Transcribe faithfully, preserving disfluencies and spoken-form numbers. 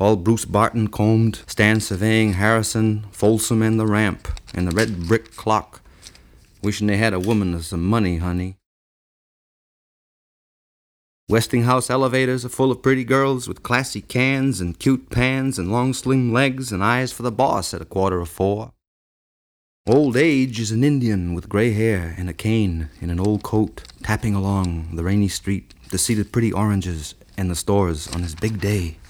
While Bruce Barton combed, Stan surveying Harrison, Folsom, and the ramp, and the red brick clock, wishing they had a woman with some money, honey. Westinghouse elevators are full of pretty girls with classy cans and cute pans and long slim legs and eyes for the boss at a quarter of four. Old age is an Indian with gray hair and a cane in an old coat, tapping along the rainy street to see the pretty oranges and the stores on his big day.